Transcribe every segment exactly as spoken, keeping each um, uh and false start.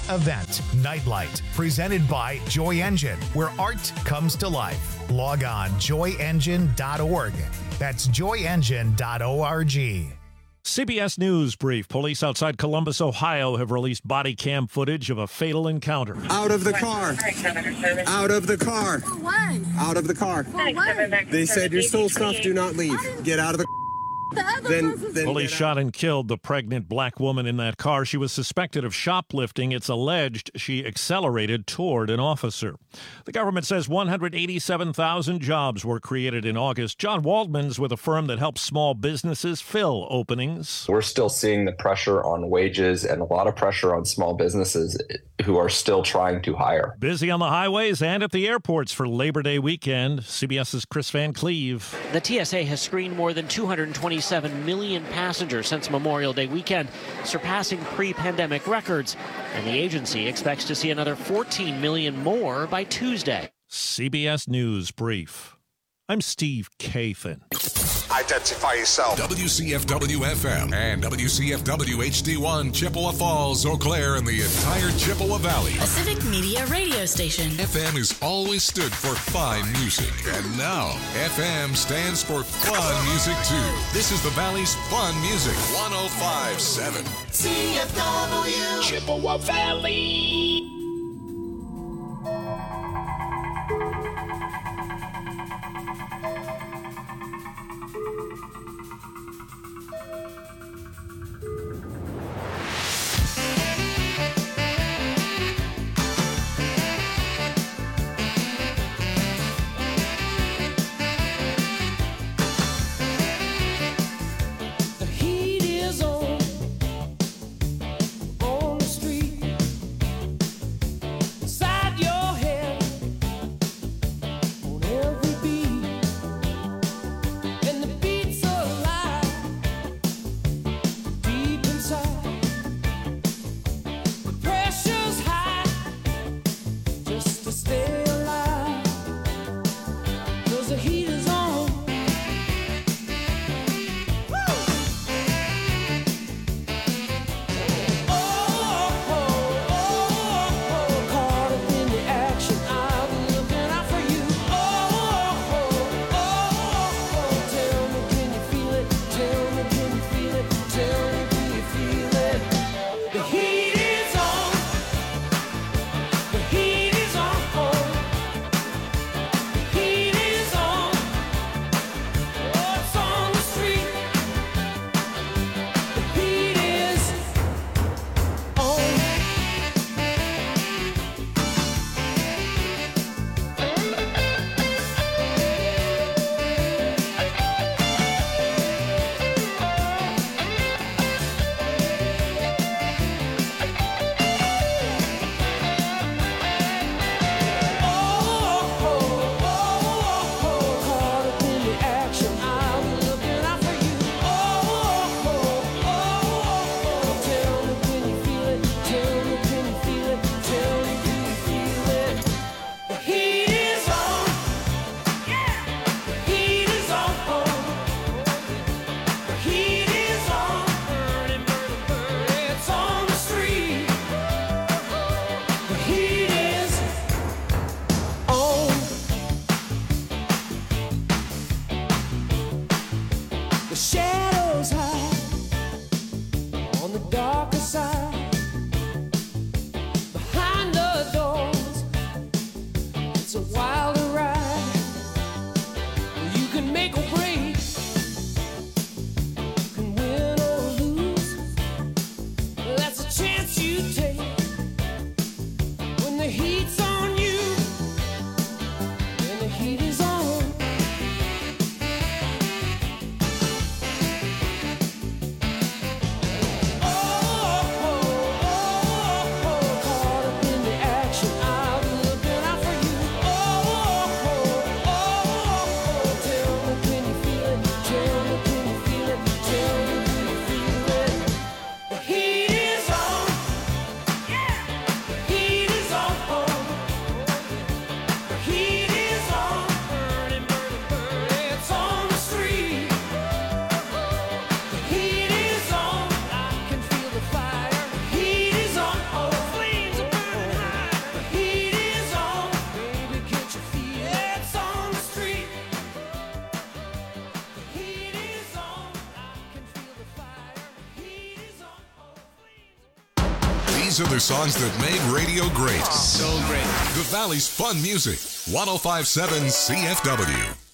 event, Nightlight, presented by Joy Engine, where art comes to life. Log on joy engine dot org. That's joy engine dot org. C B S News brief. Police outside Columbus, Ohio have released body cam footage of a fatal encounter. Out of the car. Out of the car. For what? Out of the car. For what? They said your stole stuff, do not leave. Get out of the car. The other Then, person's- then Police shot and killed the pregnant black woman in that car. She was suspected of shoplifting. It's alleged she accelerated toward an officer. The government says one hundred eighty-seven thousand jobs were created in August. John Waldman's with a firm that helps small businesses fill openings. We're still seeing the pressure on wages and a lot of pressure on small businesses who are still trying to hire. Busy on the highways and at the airports for Labor Day weekend. CBS's Chris Van Cleve. The T S A has screened more than two hundred twenty-seven million passengers since Memorial Day weekend, surpassing pre-pandemic records. And the agency expects to see another fourteen million more by Tuesday. C B S News Brief. I'm Steve Kathan. Identify yourself. W C F W F M and W C F W H D one, Chippewa Falls, Eau Claire, and the entire Chippewa Valley. A Civic Media radio station. F M has always stood for fine music, and now F M stands for fun music too. This is the Valley's fun music. one oh five point seven C F W Chippewa Valley. The heat is on, on the street. These are the songs that made radio great. So great. The Valley's Fun Music. one oh five point seven C F W.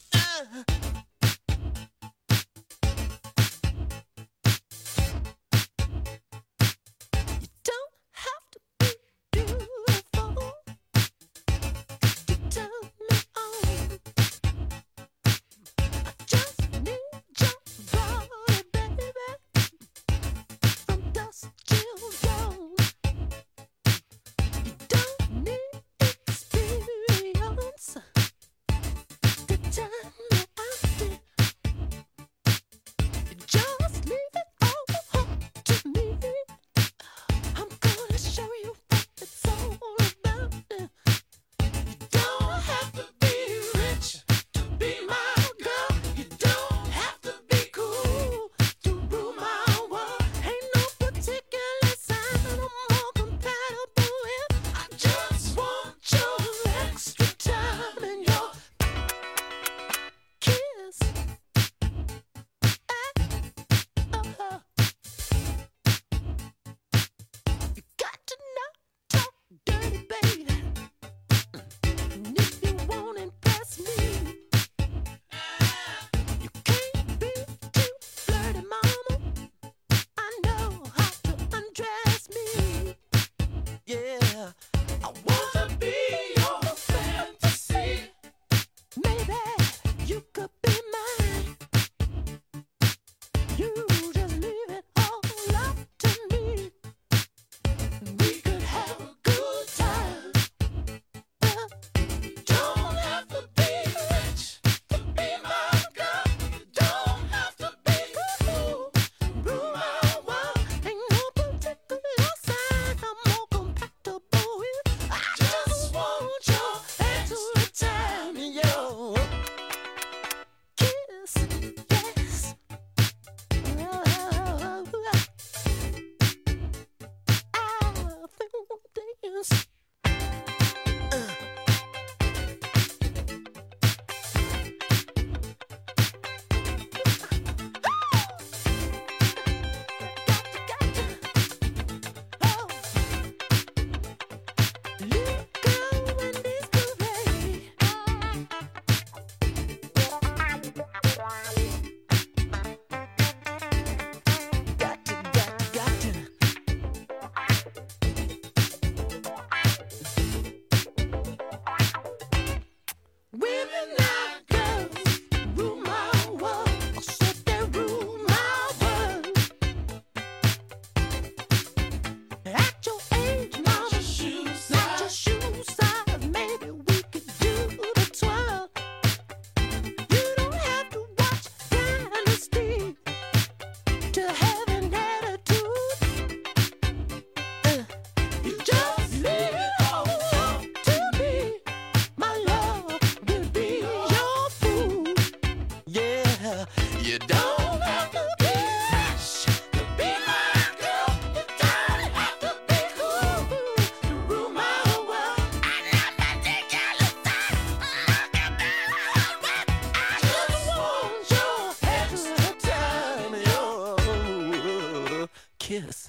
Kiss.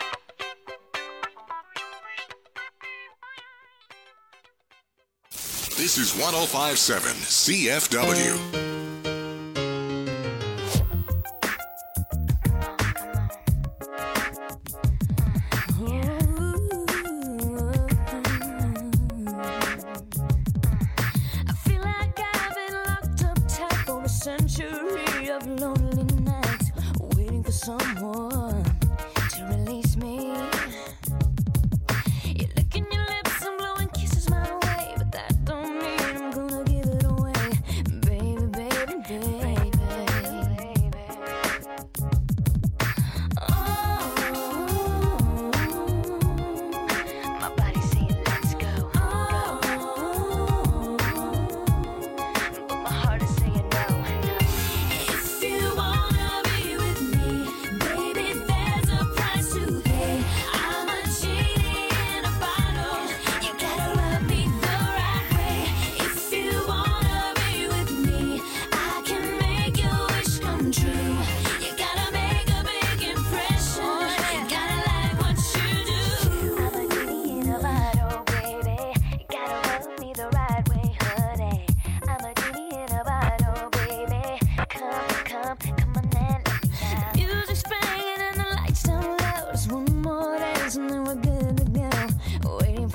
This is one oh five point seven C F W. Baby, baby.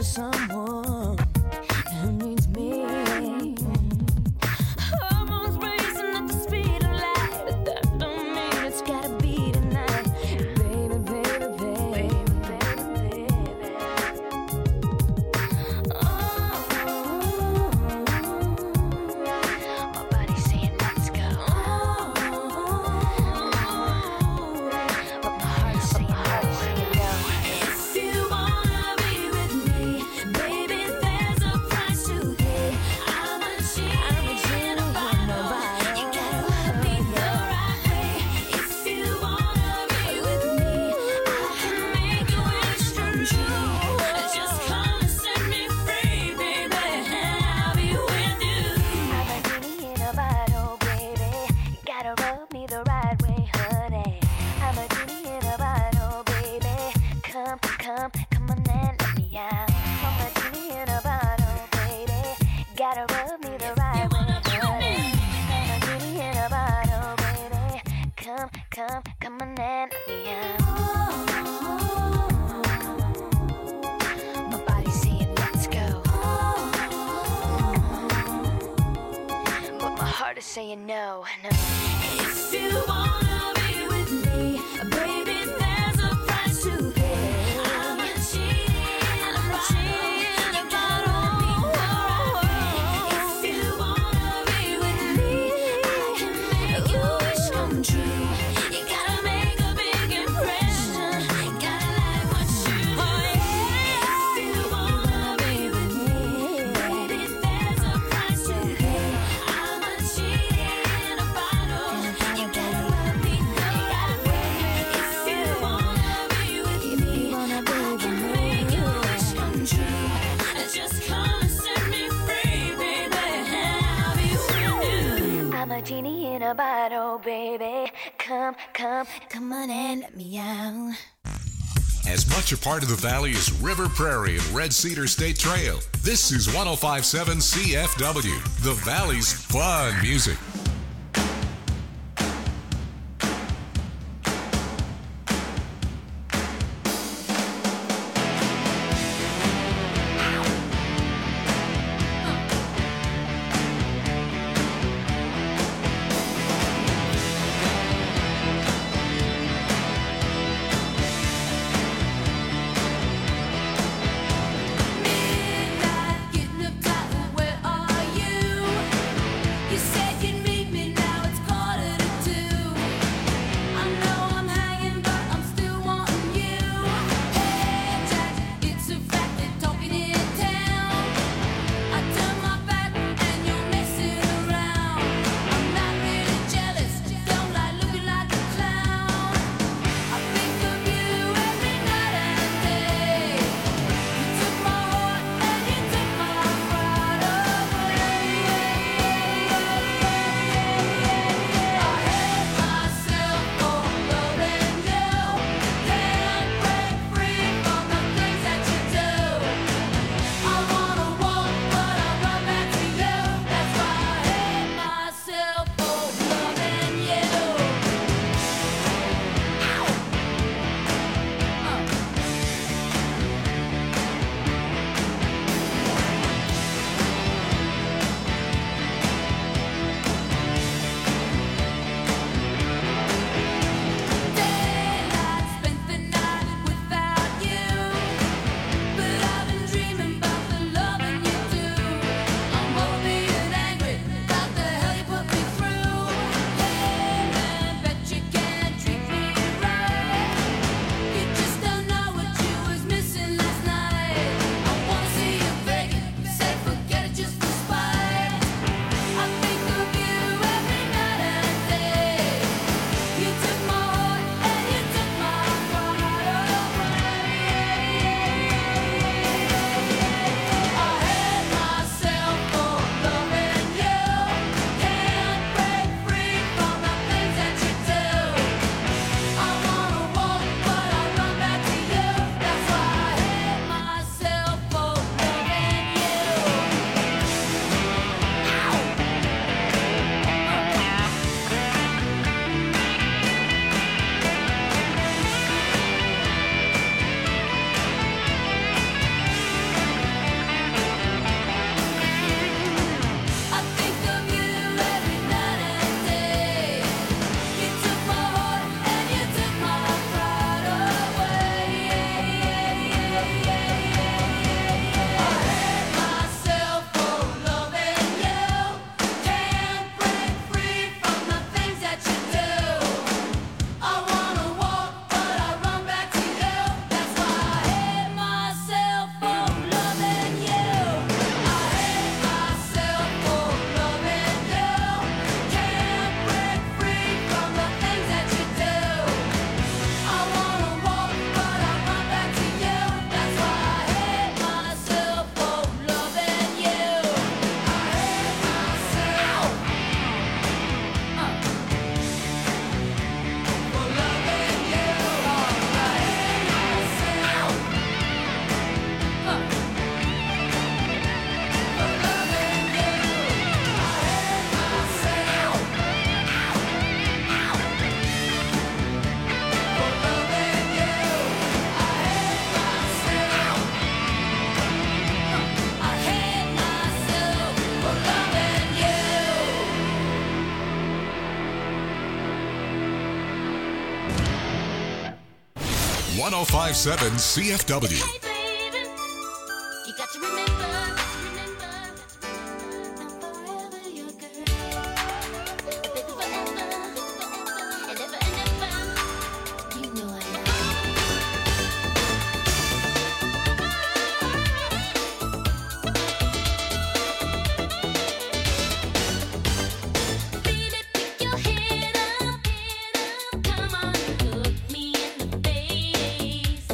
someone who needs me. Hormones racing at the speed of light, but that don't mean it's gotta be tonight. Baby, baby, baby, baby, baby. Oh, my body's saying let's go. But my heart's saying no. If you wanna be with me, baby, there's a price to pay. I'm a genie in a bottle. You gotta love me the right way. If you wanna be with me, I can make your wish come true. Just come and set me free, baby, and I'll be with you. I'm a genie in a bottle, baby. You gotta rub me the right way, honey. I'm a genie in a bottle, baby. Come, come, come on and let me out. I'm a genie in a bottle, baby. Gotta rub me the right way, honey. I'm a genie in a bottle, baby. Come, come, come on and let me out. My body's saying let's go, but my heart is saying no, no. If you wanna be with me, baby, there's a price to pay. I'm a genie, I'm a genie in a bottle. If you wanna be with me, I can make your wish come true. You gotta make a big impression. Gotta like what you do. If you wanna be with me, baby, there's a price to pay. I'm a genie in a bottle. You gotta love me the right way. If you wanna be with me, I can make your wish come true. Just come and set me free, baby, and I'll be with you. I'm a genie in a bottle, baby. Come, come, come on and let me out. As much a part of the Valley as River Prairie and Red Cedar State Trail, this is one oh five point seven C F W, the Valley's fun music. Midnight, getting up tight, where are you? You said you'd meet one oh five point seven C F W. Hey, baby, you got to remember, remember, now forever your girl. Baby, forever, forever, and ever and ever. You know I love Baby, pick your head up, head up. Come on, look me in the face.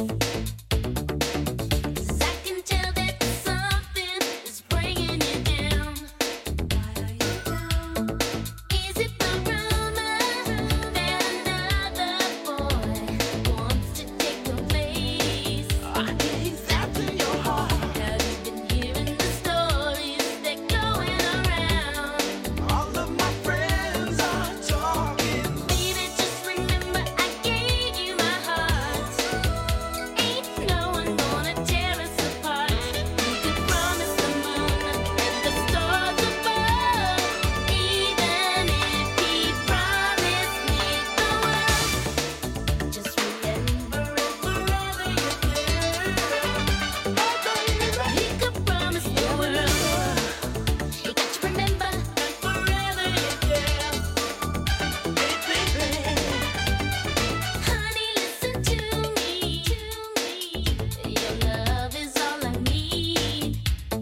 'Cause I can tell that something is bringing you down. Why are you down? Is it the rumor that another boy wants to take your place? I he's after your heart. Have you been hearing the stories that going around? All of my friends are talking. Baby, just remember I gave you my heart. Ain't no one gonna tear us apart. You could promise the moon and the stars above, even if he promised me the world. Just remember it forever, your girl. He could promise the world. You got to remember forever, your girl. Hey, baby. Honey, listen to me. Your love is all I need.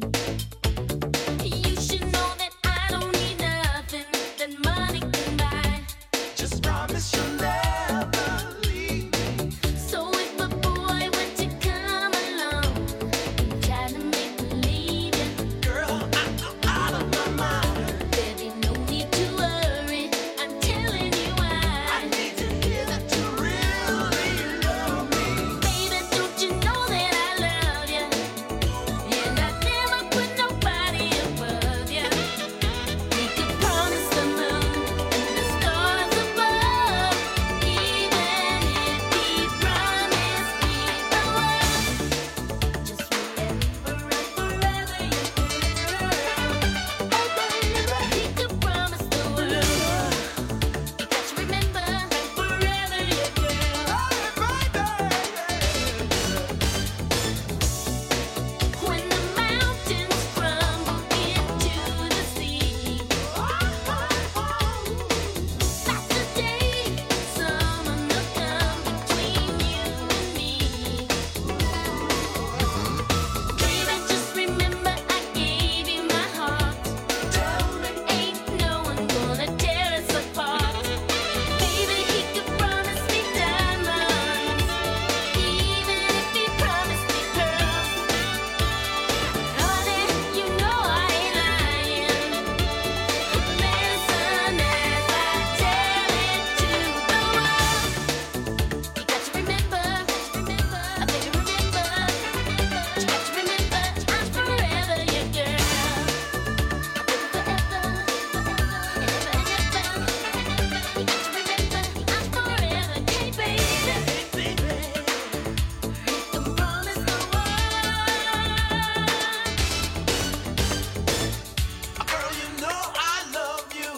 You should know that I don't need nothing that money can buy. Just promise you'll never leave me. So if a boy were to come along and try to make believe it, girl, I'm out of my mind. Baby, no need to worry. I'm telling you why. I need to hear that you really love me. Baby, don't you know that I love you? And I'd never put nobody above you. He could promise the moon and the stars above, even if he promised me the world. Just remember it forever, your girl. Oh, baby, he could promise the world. You got to remember forever, your girl. When the mountains crumble into the sea, that's the day someone will come between you and me. Baby, just remember I gave you my heart. Ain't no one gonna tear us apart. Baby, he could promise me diamonds, even if he promised me pearls. Honey, you know I ain't lying. Listen as I tell it to the world. You got to remember, remember, I beg you remember, you got to remember, I'm forever your girl. Forever, forever, and ever and ever. You got to remember, I'm forever. Hey, baby, hey, baby, you can promise the world. Girl, you know I love you,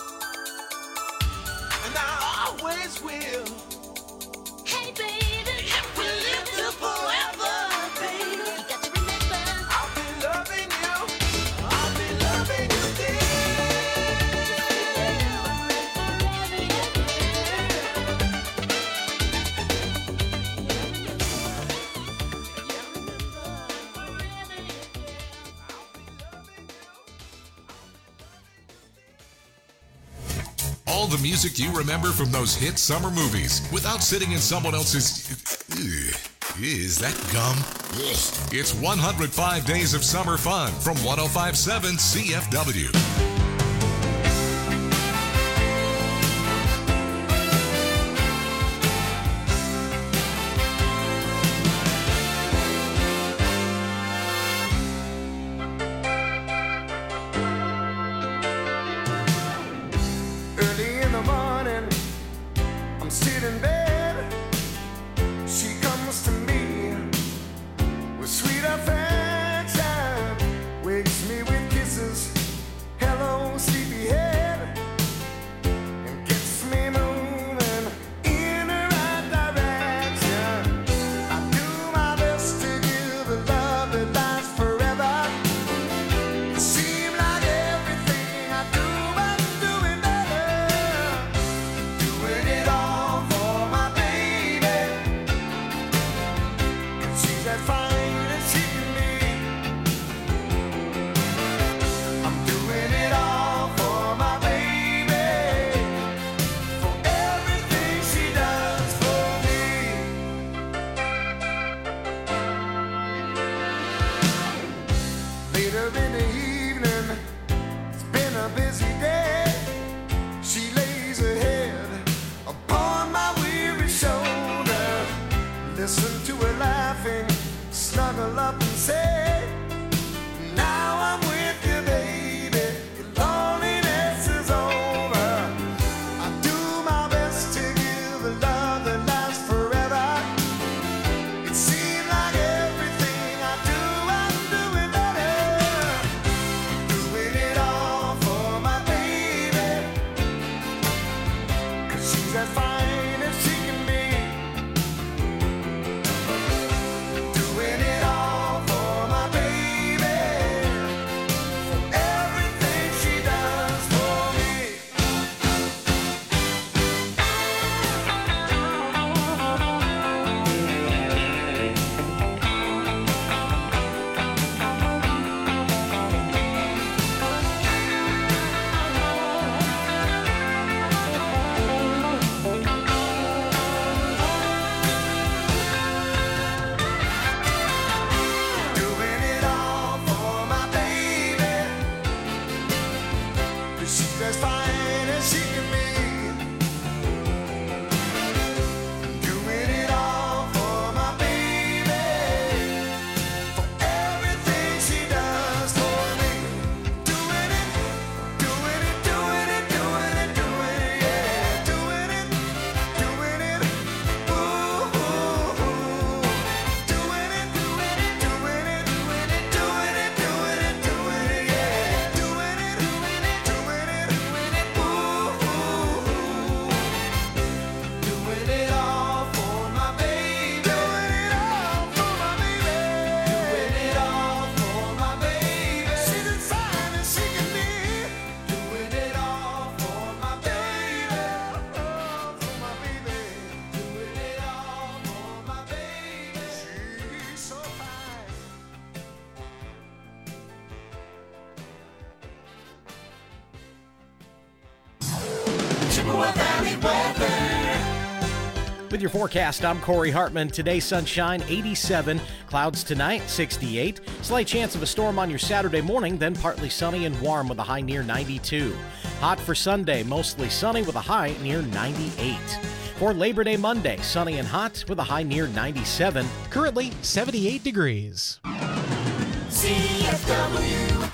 and I always will. Hey, baby, If we live to forever, baby, you got to remember. I'll be loving you. I'll be loving you still. All the music you remember from those hit summer movies without sitting in someone else's. Ugh, is that gum? Ugh. It's one hundred five Days of Summer Fun from one oh five point seven C F W. Early in the morning, I'm sitting in bed. She comes to me with sweet affection, wakes me with kisses. Hello, With your forecast, I'm Corey Hartman. Today, sunshine, eighty-seven. Clouds tonight, sixty-eight. Slight chance of a storm on your Saturday morning, then partly sunny and warm with a high near ninety-two. Hot for Sunday, mostly sunny with a high near ninety-eight. For Labor Day Monday, sunny and hot with a high near ninety-seven. Currently, seventy-eight degrees. C F W.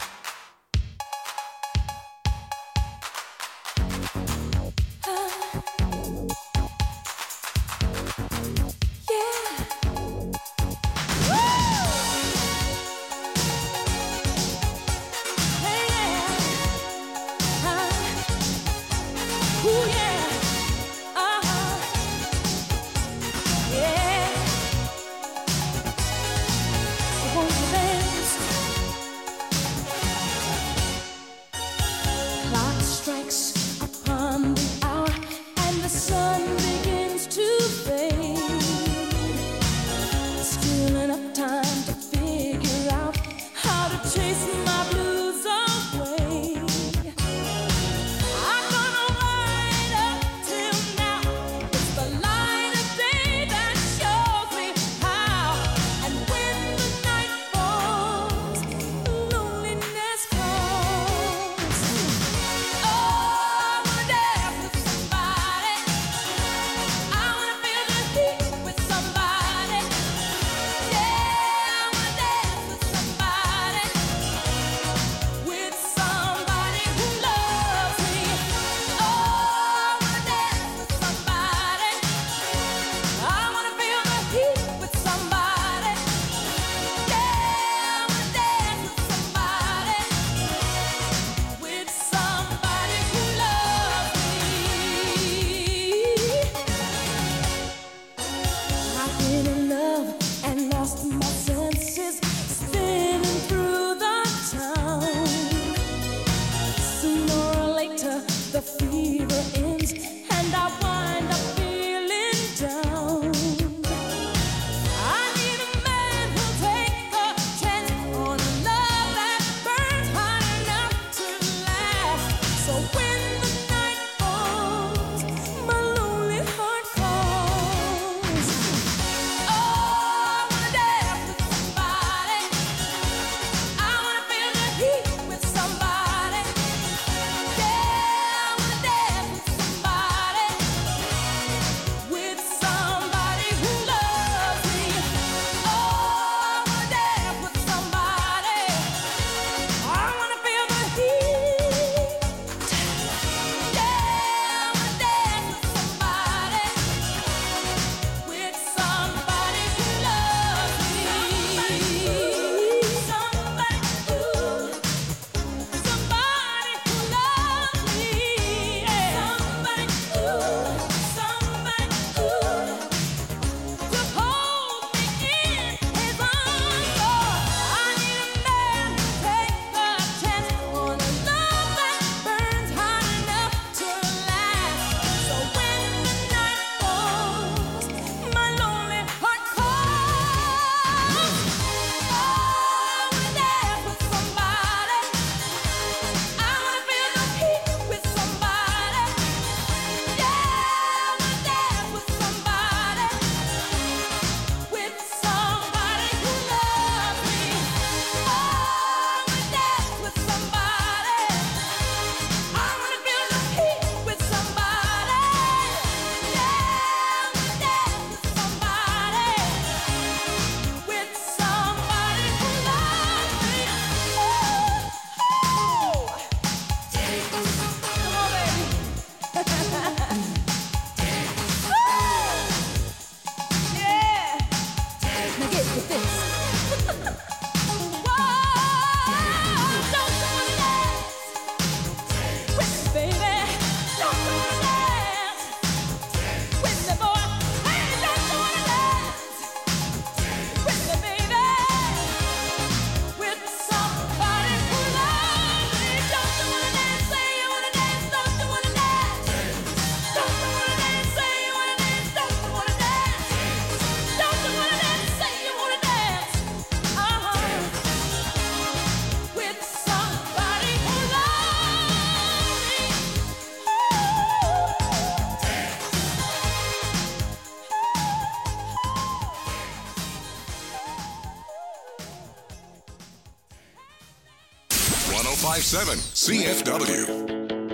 five point seven C F W.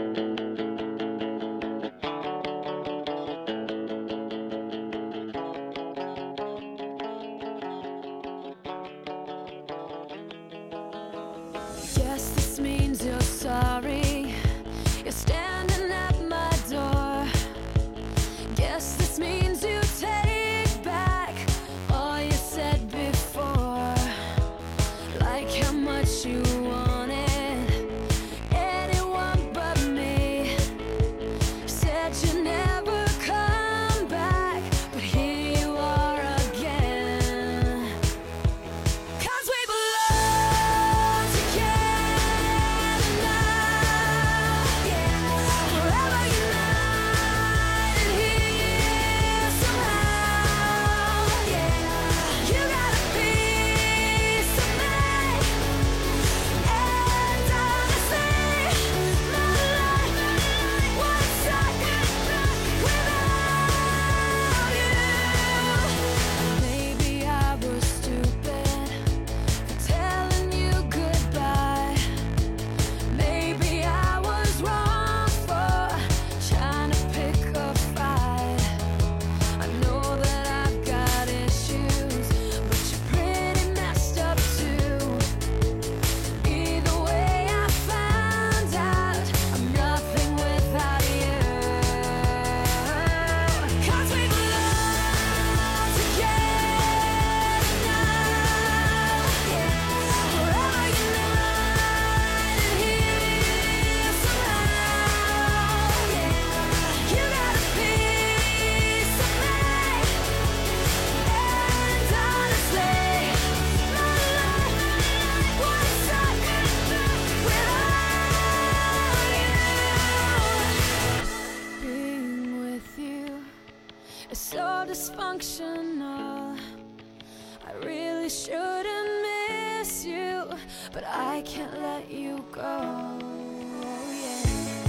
Yes, this means you're sorry. You're standing at my door. Guess this means you take back all you said before. Like how much you wanted anyone but me. Said you never come back, but here you are again. 'Cause we belong together now, yeah. Forever united here somehow, yeah. You got a piece of me, and honestly, my life was stuck without you. Maybe I was stupid for telling you goodbye. Maybe I was wrong for trying to pick a fight. I know that I've got issues, but you're pretty messed up too. Either way, I found out I'm nothing without you. 'Cause we belong together now, yeah. Forever united here somehow, yeah. You got a piece of me, and honestly, my life was stuck without you. Being with you is so dysfunctional. I really shouldn't miss you, but I can't let you go. Yeah.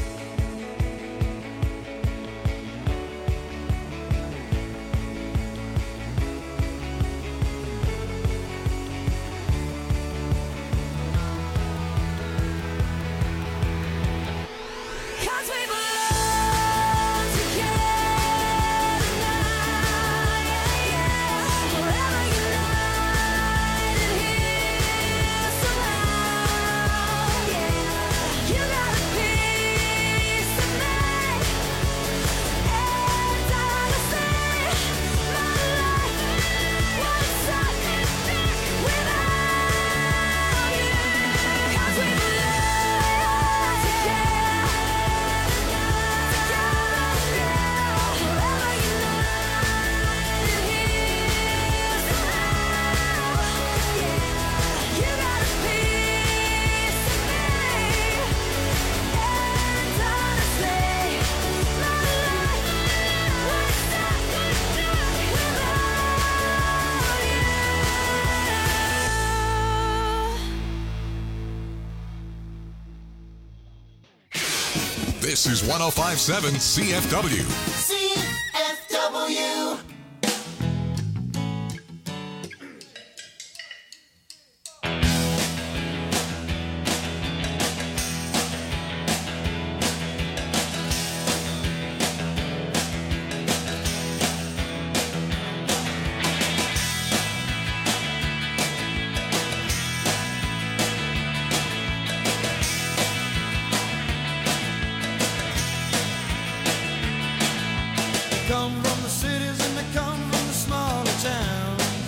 Cause we belong together now, yeah, yeah. Forever united here somehow, yeah. You got a piece of me, and honestly, my life was stuck without you. 'Cause we belong together. This is one oh five point seven C F W. C F W. Come from the cities and they come from the smaller towns.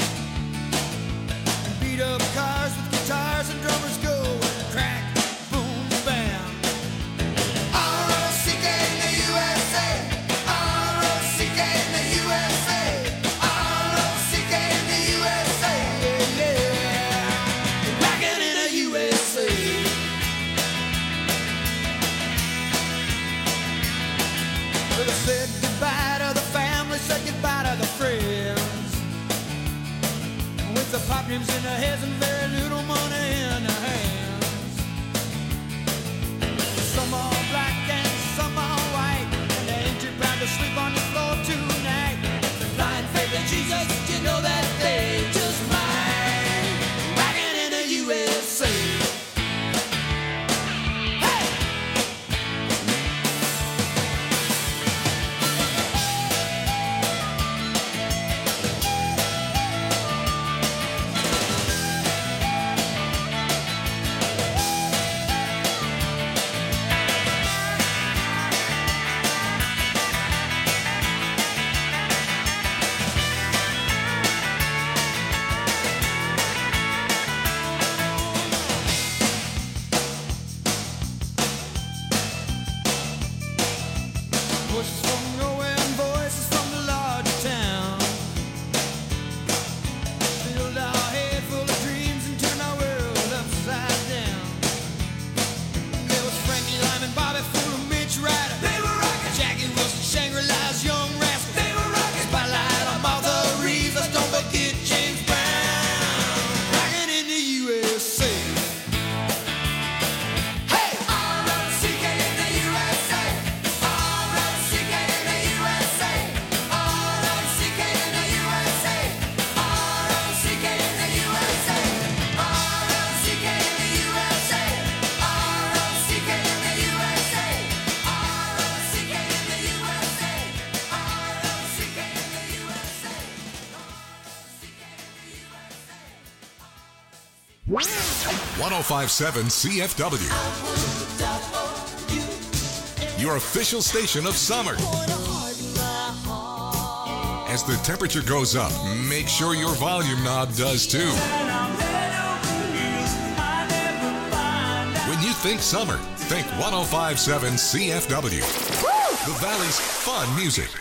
And beat up cars with guitars and drummers go crack, boom, bam. R O C K in the U S A. R O C K in the U S A. R O C K in the U S A. Yeah, yeah. Rockin' in the U S A. Well, I said goodbye to the family, said goodbye to the friends. With the pop names in their heads and very little money in their hands. Some are black and some are white, and they ain't too proud to sleep on the floor tonight. They're flying faith in Jesus, you know that they just might. Rockin' in the U S A. one oh five point seven C F W. Your official station of summer. As the temperature goes up, make sure your volume knob does too. When you think summer, think one oh five point seven C F W. The Valley's fun music.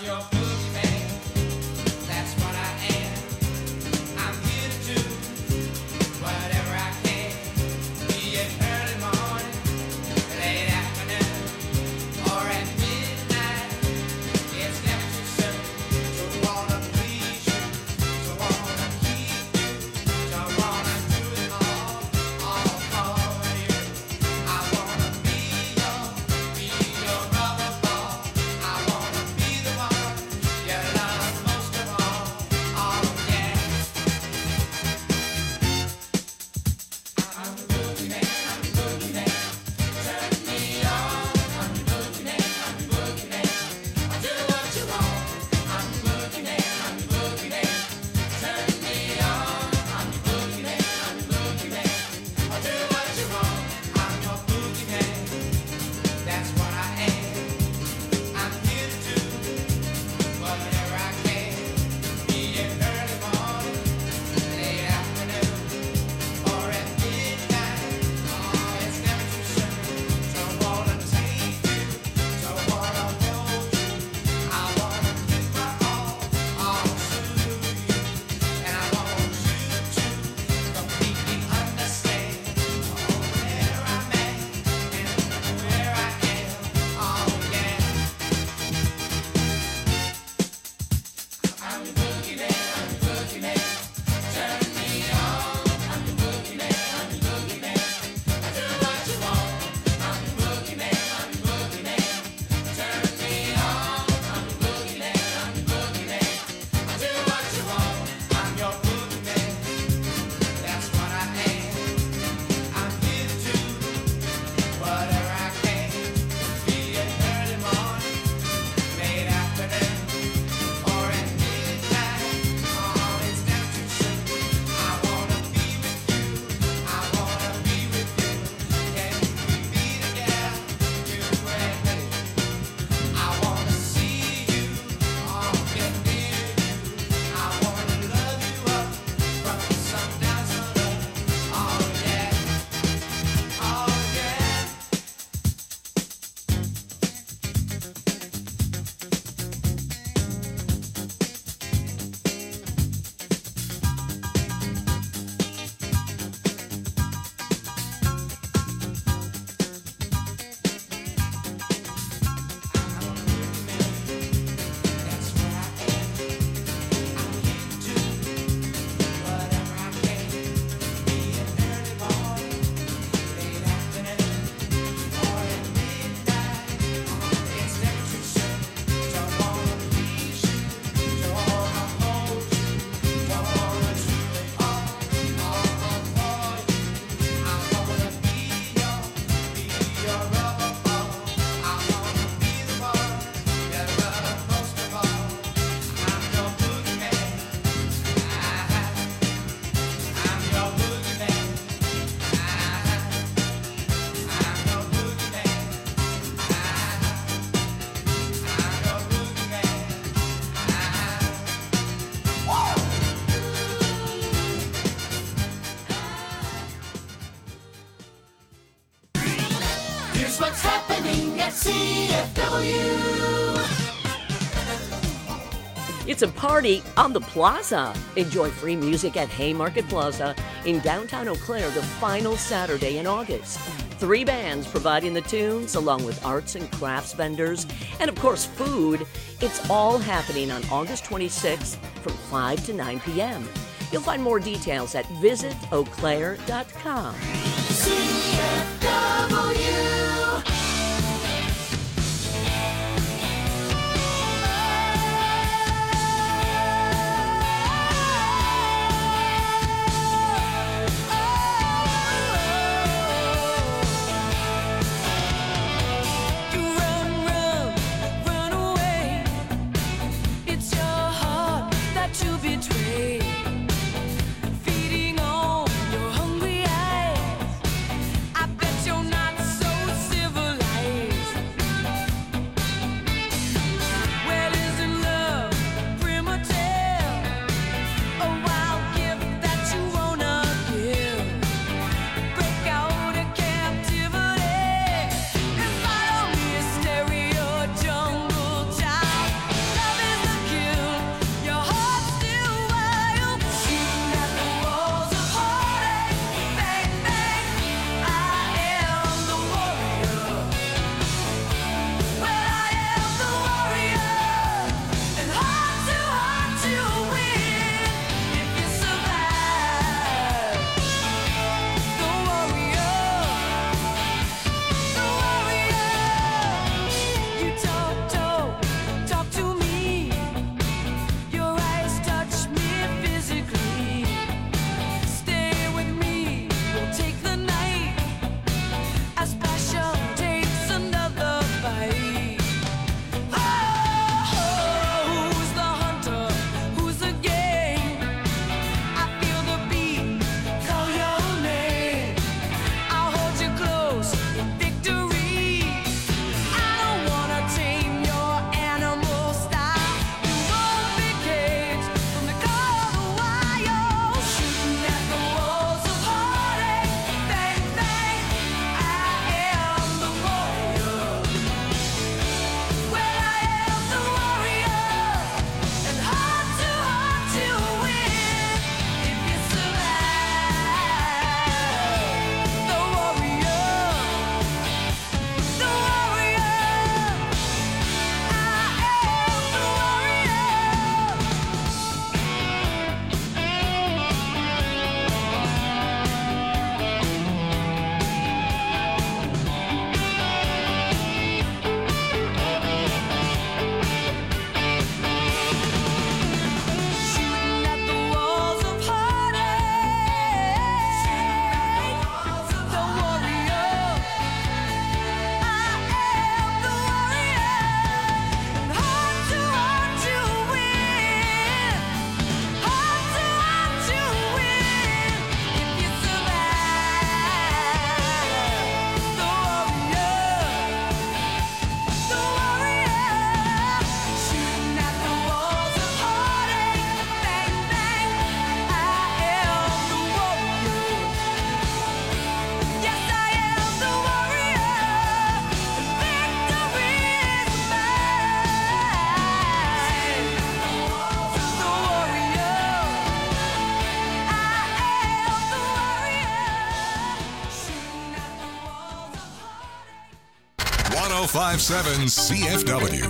Here's what's happening at C F W. It's a party on the plaza. Enjoy free music at Haymarket Plaza in downtown Eau Claire the final Saturday in August. Three bands providing the tunes, along with arts and crafts vendors, and of course food. It's all happening on August twenty-sixth from five to nine p.m. You'll find more details at visit eau claire dot com. C F W. To betray, feeding on your hungry oh five seven C F W.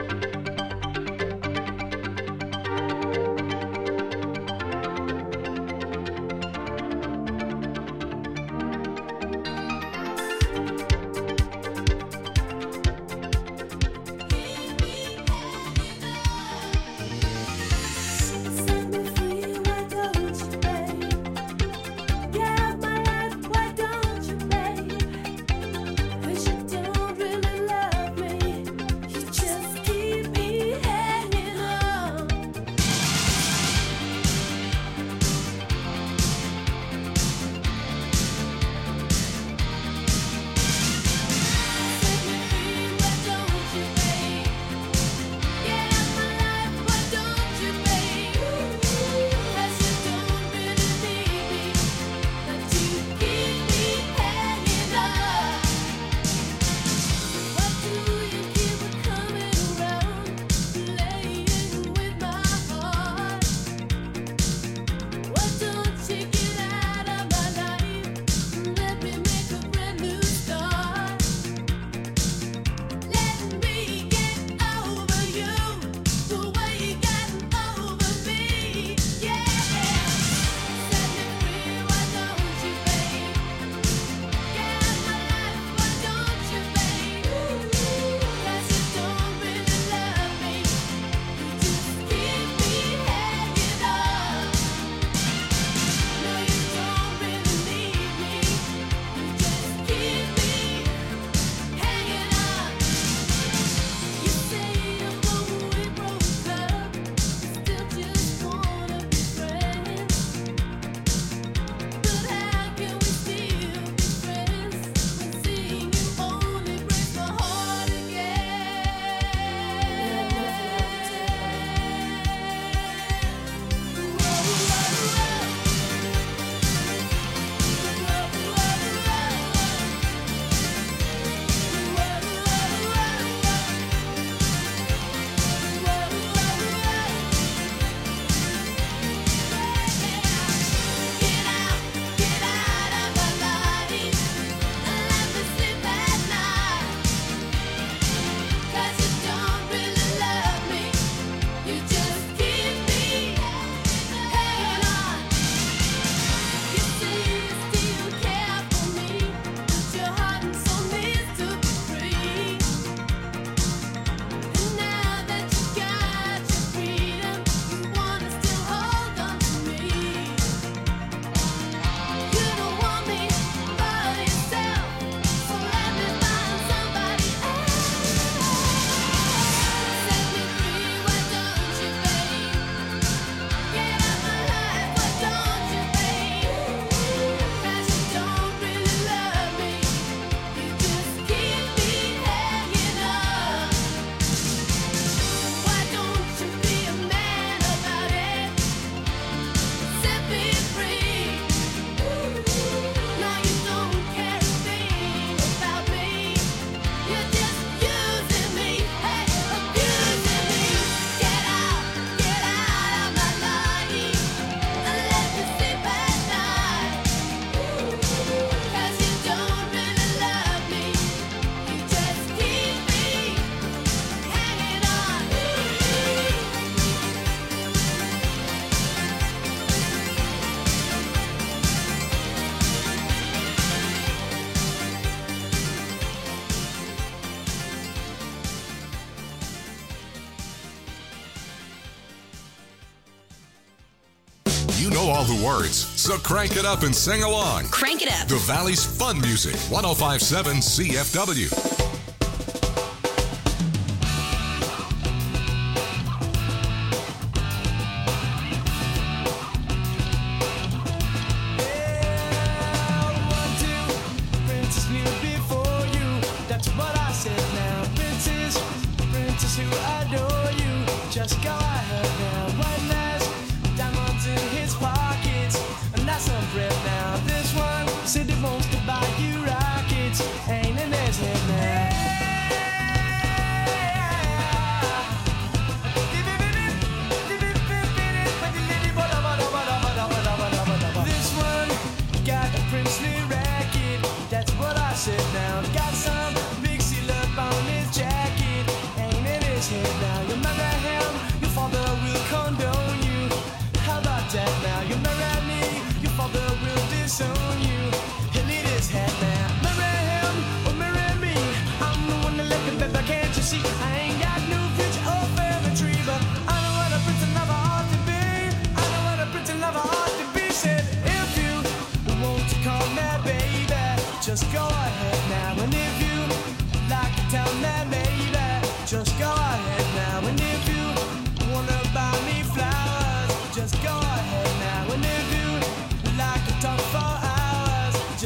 You know all the words, so crank it up and sing along. Crank it up. The Valley's fun music, one oh five point seven C F W. Got some big seal up on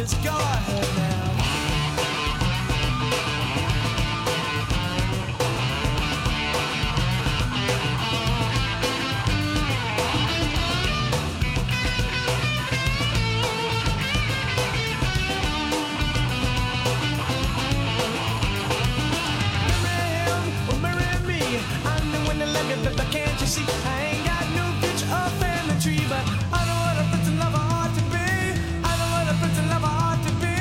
just go ahead now. Can't you see? I ain't got no picture up in the tree, but I know what a prince and lover ought to be. I know what a prince and lover ought to be.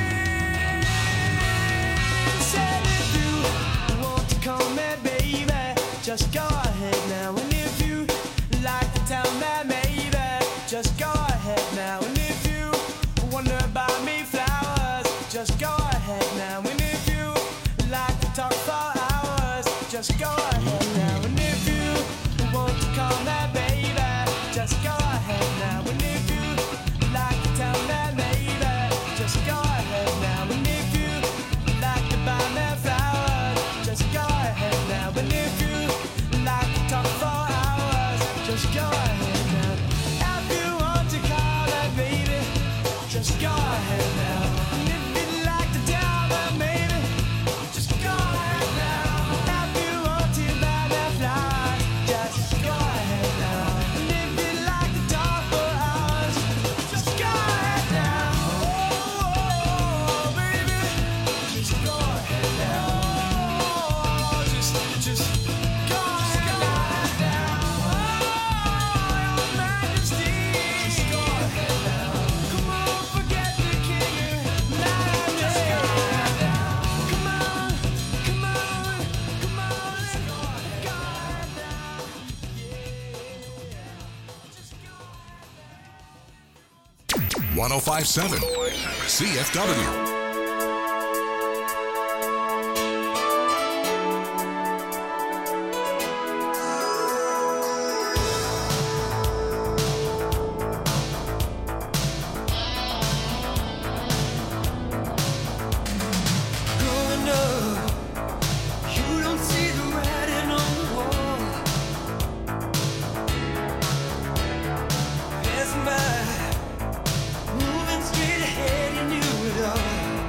Said if you want to call me baby, just go ahead now. And if you like to tell me maybe, just go ahead now. And if you wonder about me flowers, just go ahead now. And if you like to talk for hours, just go ahead now. And if you want to call that baby, just go ahead now. And if you like to tell that lady, just go ahead now. And if you like to buy me flowers, just go ahead now. And if you like to talk for hours, just go ahead now. If you want to call that baby, just go ahead now. And if you'd like to tell that maybe, just go ahead now. If you want to buy me flowers, just go ahead now. And if you'd like to talk for hours, just go ahead now. Oh, baby, just go ahead now. Oh, just, just go ahead now. Oh, your majesty, just go ahead now. Come on, forget the king. Just go ahead now. Come on, come on, come on, let's go ahead now. one oh five point seven C F W. Growing up, you don't see the writing on the wall. Passing by, moving straight ahead, you knew it all.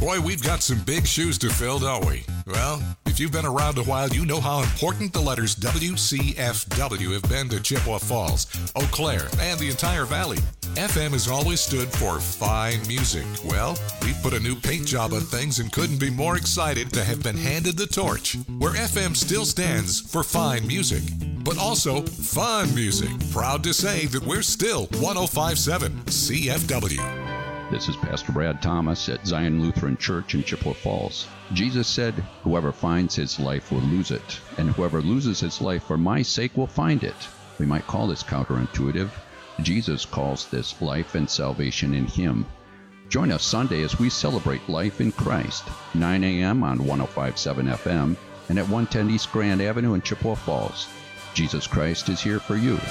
Boy, we've got some big shoes to fill, don't we? Well, if you've been around a while, you know how important the letters W C F W have been to Chippewa Falls, Eau Claire, and the entire valley. F M has always stood for fine music. Well, we put a new paint job on things and couldn't be more excited to have been handed the torch, where F M still stands for fine music, but also fun music. Proud to say that we're still one oh five point seven C F W. This is Pastor Brad Thomas at Zion Lutheran Church in Chippewa Falls. Jesus said, "Whoever finds his life will lose it, and whoever loses his life for my sake will find it." We might call this counterintuitive. Jesus calls this life and salvation in him. Join us Sunday as we celebrate life in Christ, nine a.m. on one oh five point seven F M and at one ten East Grand Avenue in Chippewa Falls. Jesus Christ is here for you.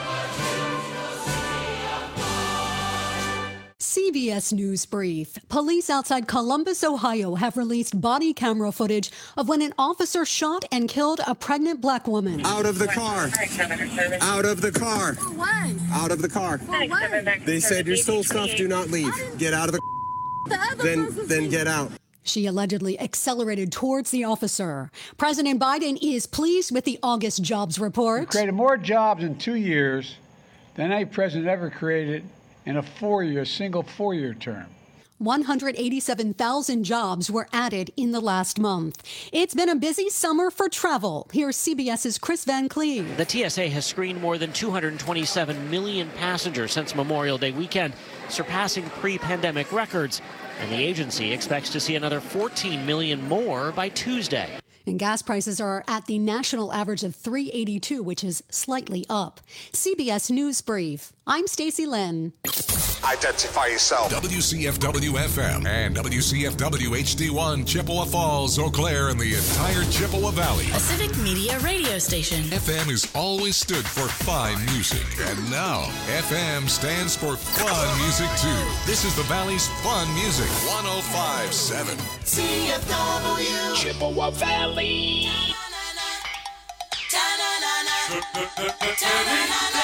C B S News Brief. Police outside Columbus, Ohio have released body camera footage of when an officer shot and killed a pregnant black woman. Out of the car. Out of the car. For what? Out of the car. For what? They said your stole stuff, do not leave. Get out of the The other then person's then leaving. get out. She allegedly accelerated towards the officer. President Biden is pleased with the August jobs report. We created more jobs in two years than any president ever created in a four-year, single four-year term. one hundred eighty-seven thousand jobs were added in the last month. It's been a busy summer for travel. Here's CBS's Chris Van Cleve. The T S A has screened more than two hundred twenty-seven million passengers since Memorial Day weekend, surpassing pre-pandemic records. And the agency expects to see another fourteen million more by Tuesday. And gas prices are at the national average of three dollars and eighty-two cents, which is slightly up. C B S News Brief. I'm Stacey Lynn. Identify yourself. W C F W F M and W C F W H D one, Chippewa Falls, Eau Claire, and the entire Chippewa Valley. A civic media radio station. F M has always stood for fine music, and now F M stands for fun music too. This is the Valley's fun music, one oh five point seven C F W. Chippewa Valley. Ta-na-na-na. Ta-na-na-na.